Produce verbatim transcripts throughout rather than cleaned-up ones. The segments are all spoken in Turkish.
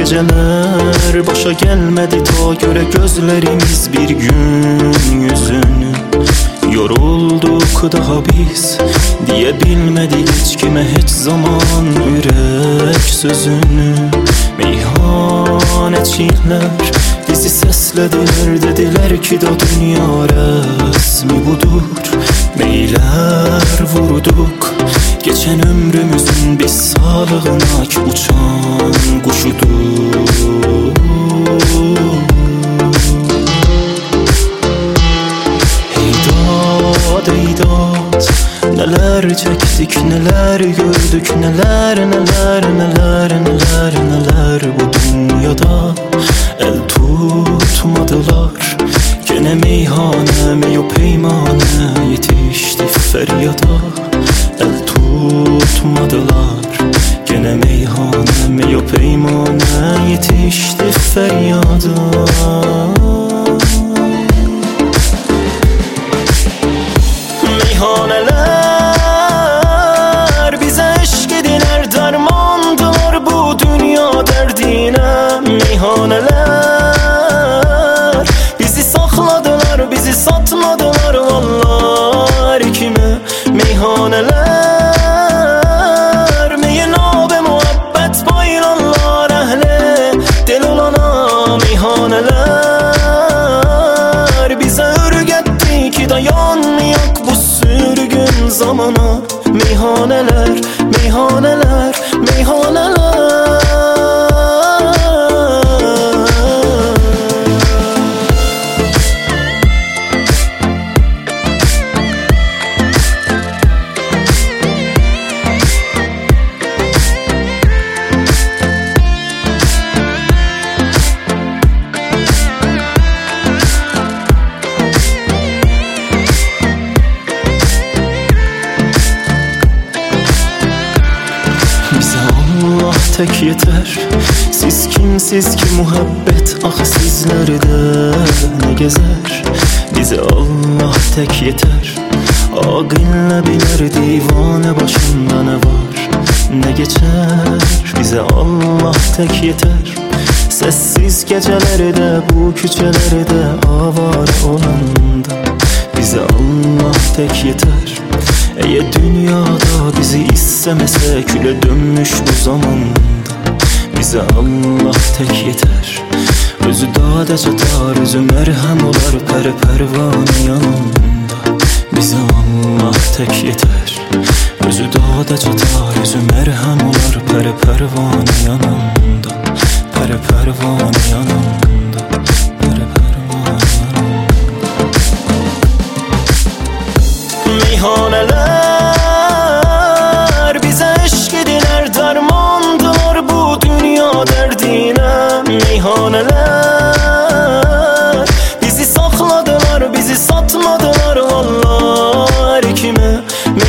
geceler başa gelmedi ta göre gözlerimiz bir gün yüzünü. Yorulduk daha biz diyebilmedik hiç kime hiç zaman yürek sözünü. Meyhaneciler bizi seslediler, dediler ki da dünya resmi budur. Meyler vurduk geçen ömrümüzün biz sağlığına ki uçan kuşudur. Eydat eydat neler çektik neler gördük, neler neler neler neler neler bu dünyada el tutmadılar. Gene meyhane meyo peymane yetişti feryada el tutmadılar. Gene meyhane meyo peymane yetişti feryada. Meyhaneler bize eşk ediler, dermandılar bu dünya derdine. Meyhaneler bizi sakladılar, bizi satmadılar vallahi kime. Meyhaneler meyin abe muhabbet paylanlar ehle del olana. Meyhaneler bize örgetti ki dayanmayak bu sürgün zamana. Meyhaneler, meyhaneler, meyhaneler. Bize Allah tek yeter, siz kimsiz ki muhabbet ah sizlerde ne gezer. Bize Allah tek yeter, akılla bilir divane başında ne var ne geçer. Bize Allah tek yeter, sessiz gecelerde bu küçelerde avare olanda. Bize Allah tek yeter, eğer dünyada bizi istemese küle dönmüş bu zamanda. Bize Allah tek yeter, özü dağda çatar, özü merhem olar pere pervane yanında. Bize Allah tek yeter, özü dağda çatar, özü merhem olar pere pervane yanında. Pere pervane yanında, pere pervane yanında. Meyhaneler bize eşk ediler, dermandılar bu dünya derdine. Meyhaneler bizi sakladılar, bizi satmadılar vallahi kime.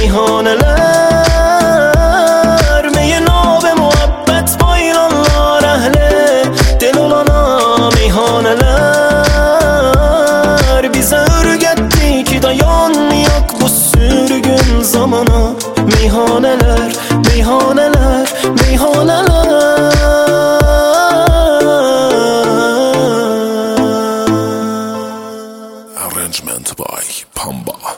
Meyhaneler meyin abe muhabbet baylanlar ehle del olana. Meyhaneler bize örgetti ki dayanmayak bu sürgün zamana. Meyhaneler, meyhaneler, meyhaneler. Arrangement by Pamba.